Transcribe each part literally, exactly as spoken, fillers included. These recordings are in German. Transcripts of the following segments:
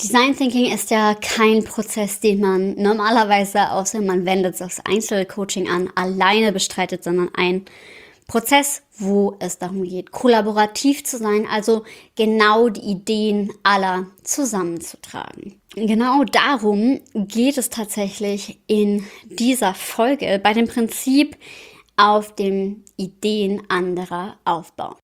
Design Thinking ist ja kein Prozess, den man normalerweise, außer man wendet es aufs Einzelcoaching an, alleine bestreitet, sondern ein Prozess, wo es darum geht, kollaborativ zu sein, also genau die Ideen aller zusammenzutragen. Genau darum geht es tatsächlich in dieser Folge bei dem Prinzip auf den Ideen anderer aufbauen.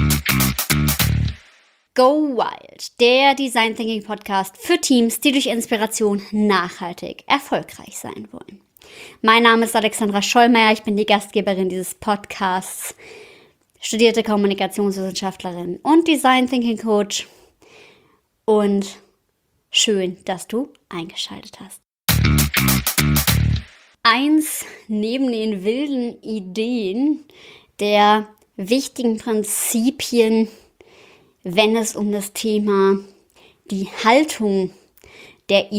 Go Wild, der Design Thinking Podcast für Teams, die durch Inspiration nachhaltig erfolgreich sein wollen. Mein Name ist Alexandra Schollmeier, ich bin die Gastgeberin dieses Podcasts, studierte Kommunikationswissenschaftlerin und Design Thinking Coach. Und schön, dass du eingeschaltet hast. Eins neben den wilden Ideen der wichtigen Prinzipien, wenn es um das Thema die Haltung der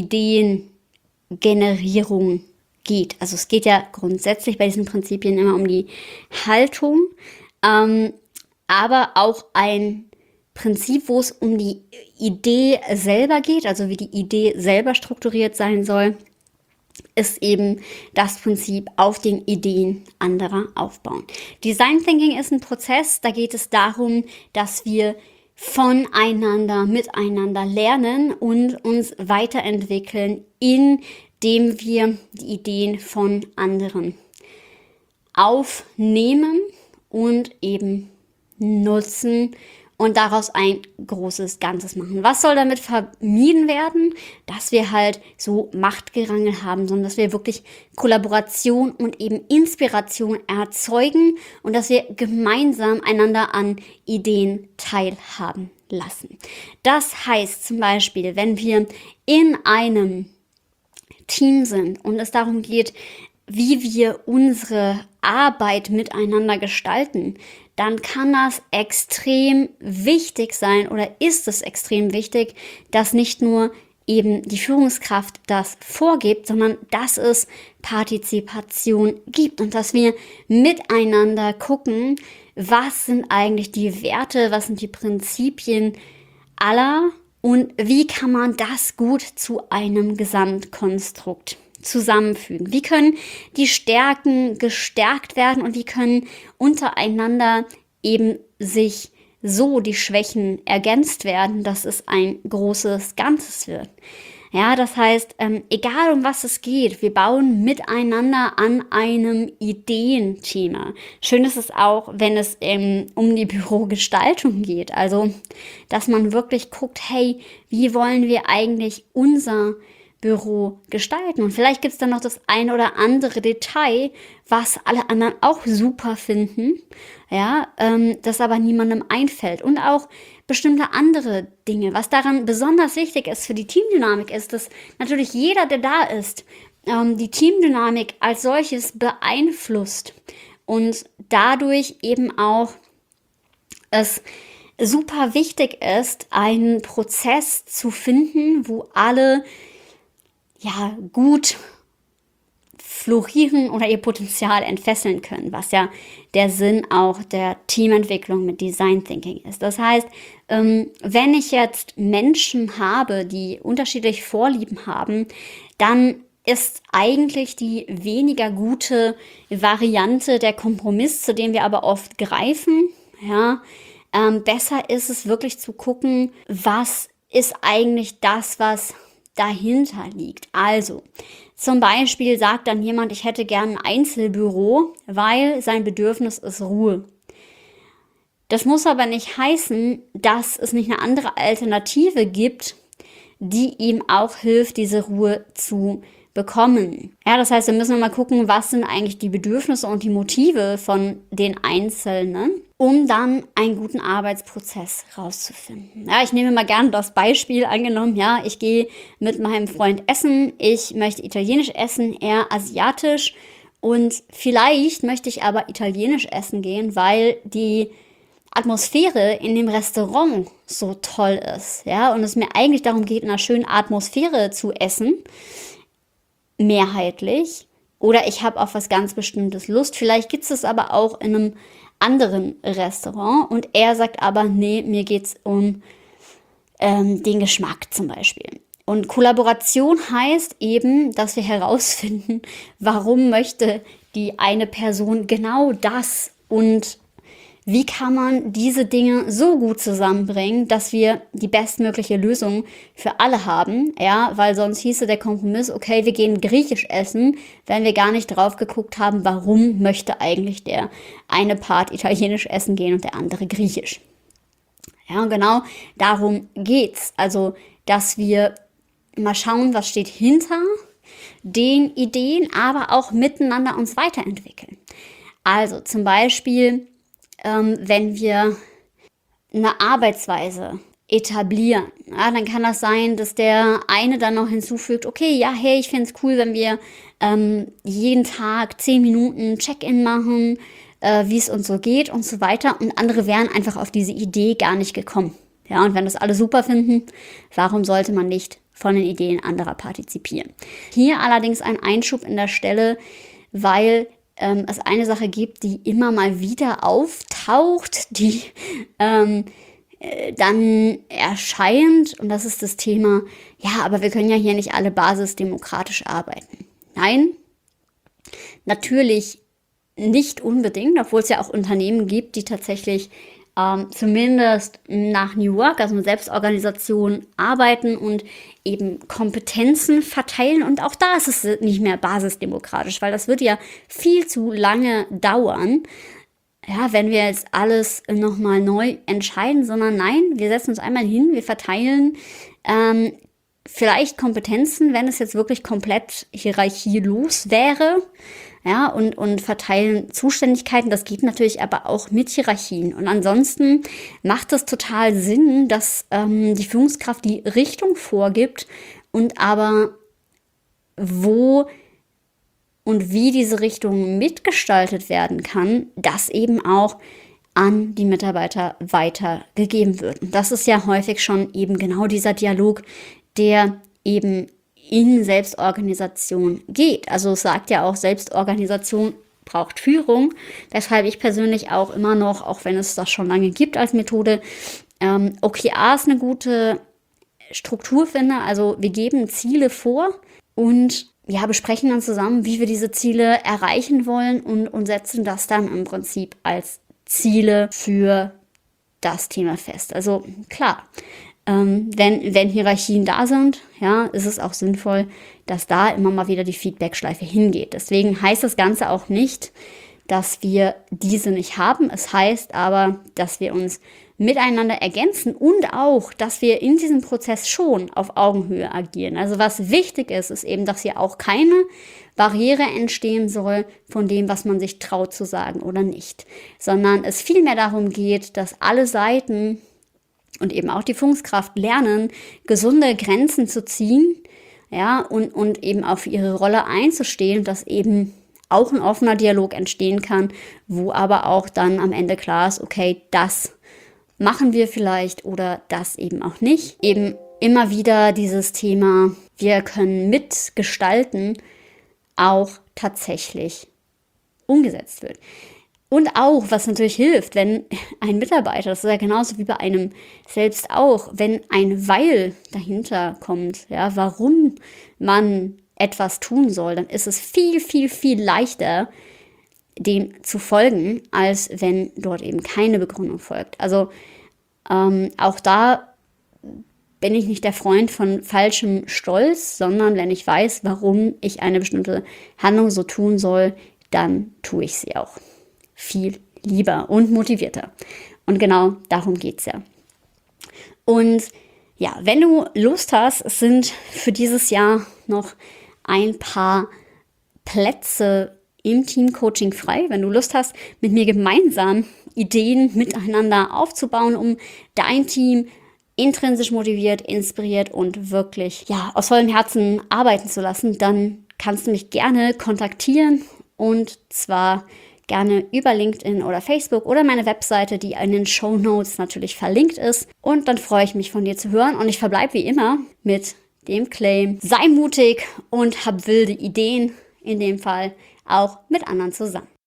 Ideengenerierung geht. Also es geht ja grundsätzlich bei diesen Prinzipien immer um die Haltung, ähm, aber auch ein Prinzip, wo es um die Idee selber geht, also wie die Idee selber strukturiert sein soll, ist eben das Prinzip auf den Ideen anderer aufbauen. Design Thinking ist ein Prozess, da geht es darum, dass wir voneinander, miteinander lernen und uns weiterentwickeln, indem wir die Ideen von anderen aufnehmen und eben nutzen und daraus ein großes Ganzes machen. Was soll damit vermieden werden? Dass wir halt so Machtgerangel haben, sondern dass wir wirklich Kollaboration und eben Inspiration erzeugen und dass wir gemeinsam einander an Ideen teilhaben lassen. Das heißt zum Beispiel, wenn wir in einem Team sind und es darum geht, wie wir unsere Arbeit miteinander gestalten, dann kann das extrem wichtig sein oder ist es extrem wichtig, dass nicht nur eben die Führungskraft das vorgibt, sondern dass es Partizipation gibt und dass wir miteinander gucken, was sind eigentlich die Werte, was sind die Prinzipien aller und wie kann man das gut zu einem Gesamtkonstrukt zusammenfügen. Wie können die Stärken gestärkt werden und wie können untereinander eben sich so die Schwächen ergänzt werden, dass es ein großes Ganzes wird. Ja, das heißt, ähm, egal um was es geht, wir bauen miteinander an einem Ideenthema. Schön ist es auch, wenn es ähm, um die Bürogestaltung geht. Also, dass man wirklich guckt, hey, wie wollen wir eigentlich unser Büro gestalten? Und vielleicht gibt es dann noch das ein oder andere Detail, was alle anderen auch super finden, ja, ähm, das aber niemandem einfällt. Und auch bestimmte andere Dinge. Was daran besonders wichtig ist für die Teamdynamik ist, dass natürlich jeder, der da ist, ähm, die Teamdynamik als solches beeinflusst und dadurch eben auch es super wichtig ist, einen Prozess zu finden, wo alle ja gut florieren oder ihr Potenzial entfesseln können, was ja der Sinn auch der Teamentwicklung mit Design Thinking ist. Das heißt, ähm, wenn ich jetzt Menschen habe, die unterschiedliche Vorlieben haben, dann ist eigentlich die weniger gute Variante der Kompromiss, zu dem wir aber oft greifen. Ja, ähm, besser ist es wirklich zu gucken, was ist eigentlich das, was dahinter liegt. Also, zum Beispiel sagt dann jemand, ich hätte gern ein Einzelbüro, weil sein Bedürfnis ist Ruhe. Das muss aber nicht heißen, dass es nicht eine andere Alternative gibt, die ihm auch hilft, diese Ruhe zu bekommen. Ja, das heißt, wir müssen mal gucken, was sind eigentlich die Bedürfnisse und die Motive von den Einzelnen, um dann einen guten Arbeitsprozess rauszufinden. Ja, ich nehme mal gerne das Beispiel angenommen, ja, ich gehe mit meinem Freund essen, ich möchte italienisch essen, er asiatisch und vielleicht möchte ich aber italienisch essen gehen, weil die Atmosphäre in dem Restaurant so toll ist, ja, und es mir eigentlich darum geht, in einer schönen Atmosphäre zu essen, mehrheitlich, oder ich habe auf was ganz Bestimmtes Lust. Vielleicht gibt es es aber auch in einem anderen Restaurant und er sagt aber, nee, mir geht es um ähm, den Geschmack zum Beispiel. Und Kollaboration heißt eben, dass wir herausfinden, warum möchte die eine Person genau das und wie kann man diese Dinge so gut zusammenbringen, dass wir die bestmögliche Lösung für alle haben. Ja, weil sonst hieße der Kompromiss, okay, wir gehen griechisch essen, wenn wir gar nicht drauf geguckt haben, warum möchte eigentlich der eine Part italienisch essen gehen und der andere griechisch. Ja, und genau darum geht's. Also, dass wir mal schauen, was steht hinter den Ideen, aber auch miteinander uns weiterentwickeln. Also zum Beispiel, ähm, wenn wir eine Arbeitsweise etablieren, ja, dann kann das sein, dass der eine dann noch hinzufügt, okay, ja, hey, ich finde es cool, wenn wir ähm, jeden Tag zehn Minuten Check-in machen, äh, wie es uns so geht und so weiter. Und andere wären einfach auf diese Idee gar nicht gekommen. Ja, und wenn das alle super finden, warum sollte man nicht von den Ideen anderer partizipieren? Hier allerdings ein Einschub in der Stelle, weil ähm, es eine Sache gibt, die immer mal wieder auftaucht, die ähm, äh, dann erscheint, und das ist das Thema, ja, aber wir können ja hier nicht alle basisdemokratisch arbeiten. Nein, natürlich nicht unbedingt, obwohl es ja auch Unternehmen gibt, die tatsächlich ähm, zumindest nach New Work, also mit Selbstorganisation, arbeiten und eben Kompetenzen verteilen. Und auch da ist es nicht mehr basisdemokratisch, weil das wird ja viel zu lange dauern, ja, wenn wir jetzt alles nochmal neu entscheiden, sondern nein, wir setzen uns einmal hin, wir verteilen ähm, vielleicht Kompetenzen, wenn es jetzt wirklich komplett hierarchielos wäre, ja, und, und verteilen Zuständigkeiten. Das geht natürlich aber auch mit Hierarchien. Und ansonsten macht es total Sinn, dass ähm, die Führungskraft die Richtung vorgibt und aber wo und wie diese Richtung mitgestaltet werden kann, das eben auch an die Mitarbeiter weitergegeben wird. Und das ist ja häufig schon eben genau dieser Dialog, der eben in Selbstorganisation geht. Also es sagt ja auch, Selbstorganisation braucht Führung, weshalb ich persönlich auch immer noch, auch wenn es das schon lange gibt als Methode, ähm, O K Rs eine gute Struktur finde. Also wir geben Ziele vor und ja, besprechen dann zusammen, wie wir diese Ziele erreichen wollen und, und setzen das dann im Prinzip als Ziele für das Thema fest. Also klar, ähm, wenn, wenn Hierarchien da sind, ja, ist es auch sinnvoll, dass da immer mal wieder die Feedback-Schleife hingeht. Deswegen heißt das Ganze auch nicht, dass wir diese nicht haben. Es heißt aber, dass wir uns miteinander ergänzen und auch, dass wir in diesem Prozess schon auf Augenhöhe agieren. Also was wichtig ist, ist eben, dass hier auch keine Barriere entstehen soll von dem, was man sich traut zu sagen oder nicht, sondern es vielmehr darum geht, dass alle Seiten und eben auch die Führungskraft lernen, gesunde Grenzen zu ziehen, ja, und, und eben auf ihre Rolle einzustehen, dass eben auch ein offener Dialog entstehen kann, wo aber auch dann am Ende klar ist, okay, das machen wir vielleicht oder das eben auch nicht. Eben immer wieder dieses Thema, wir können mitgestalten, auch tatsächlich umgesetzt wird. Und auch, was natürlich hilft, wenn ein Mitarbeiter, das ist ja genauso wie bei einem selbst auch, wenn ein Weil dahinter kommt, ja, warum man etwas tun soll, dann ist es viel, viel, viel leichter, dem zu folgen, als wenn dort eben keine Begründung folgt. Also ähm, auch da bin ich nicht der Freund von falschem Stolz, sondern wenn ich weiß, warum ich eine bestimmte Handlung so tun soll, dann tue ich sie auch viel lieber und motivierter. Und genau darum geht es ja. Und ja, wenn du Lust hast, es sind für dieses Jahr noch ein paar Plätze im Teamcoaching frei. Wenn du Lust hast, mit mir gemeinsam Ideen miteinander aufzubauen, um dein Team intrinsisch motiviert, inspiriert und wirklich ja, aus vollem Herzen arbeiten zu lassen, dann kannst du mich gerne kontaktieren und zwar gerne über LinkedIn oder Facebook oder meine Webseite, die in den Shownotes natürlich verlinkt ist. Und dann freue ich mich, von dir zu hören. Und ich verbleibe wie immer mit dem Claim: Sei mutig und hab wilde Ideen, in dem Fall auch mit anderen zusammen.